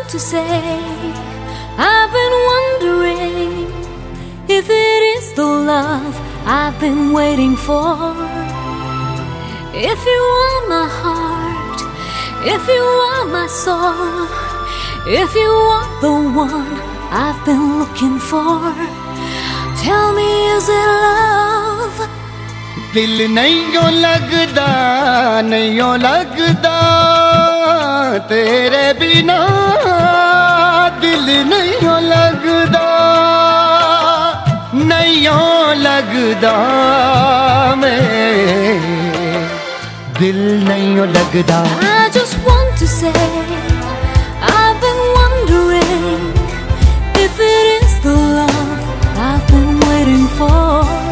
to say, I've been wondering if it is the love I've been waiting for. If you are my heart, if you are my soul, if you are the one I've been looking for, tell me, is it love? दिल नहीं लगदा, नहीं लगदा तेरे बिना, दिल नहीं लगदा, नहीं लगदा मैं, दिल नहीं लगदा. I just want to say, I've been wondering if it is the love I've been waiting for.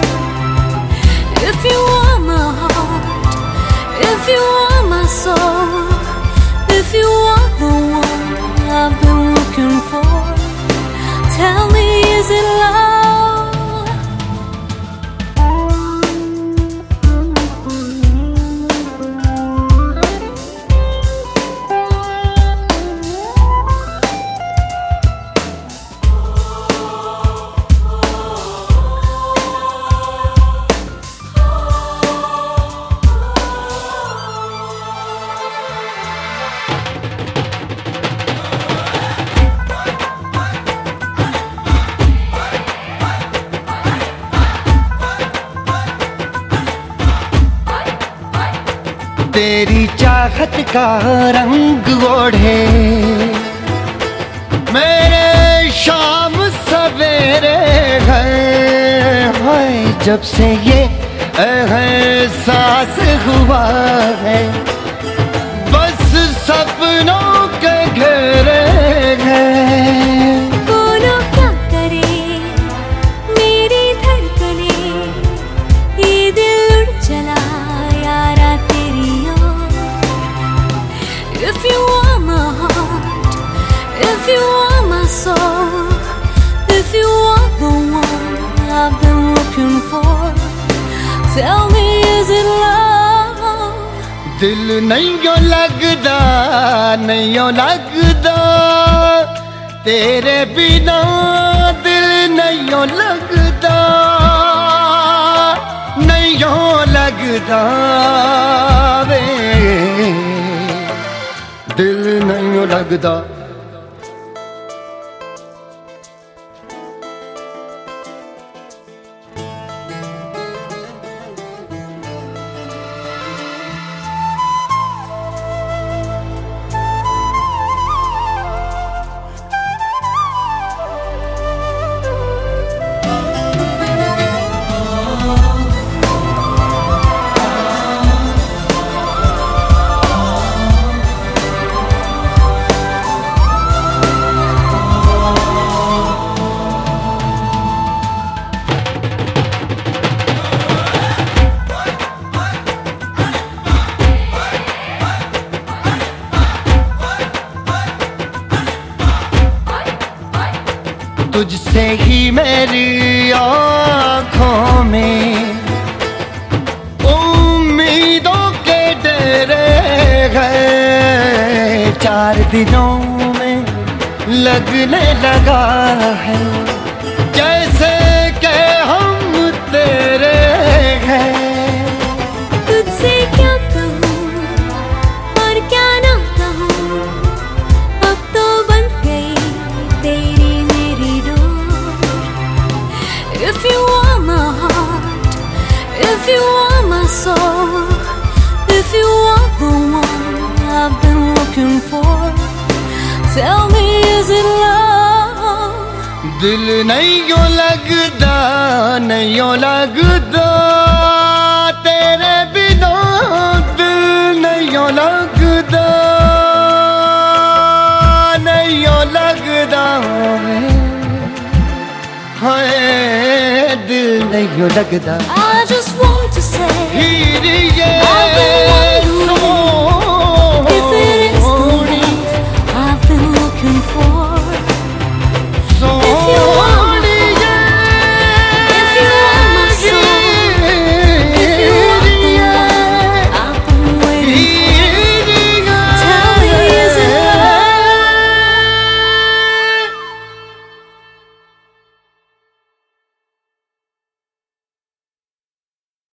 If you are my heart, if you are my soul, if you are the one I've been looking for, tell me, is it love? तेरी चाहत का रंग ओढ़े मेरे शाम सवेरे है, जब से ये एहसास हुआ है, बस सपनों के घेरे हैं. बोलो क्या करे मेरी धड़कने, ये दिल उड़ चला यारा तेरी ओर. If you are my heart, if you are my soul, if you are the one I've been looking for, tell me, is it love? दिल नहीं लगदा, नहीं लगदा तेरे बिना, दिल नहीं लगदा, नहीं लगदा वे, दिल नहीं लगदा. तुझसे ही मेरी आँखों में उम्मीदों के डेरे गए, 4 दिनों में लगने लगा है, जैसे कि हम तेरे हैं. तुझसे क्या कहूँ और क्या ना कहूँ, अब तो बन गई तेरी मेरी डोर. If you are my heart, if you are my soul, if you are the one I've been looking for, tell me, is it love? दिल नहीं लगदा, नहीं लगदा तेरे बिना, दिल नहीं लगदा, नहीं लगदा हाय, दिल नहीं लगदा. I just want to say, हीरी ये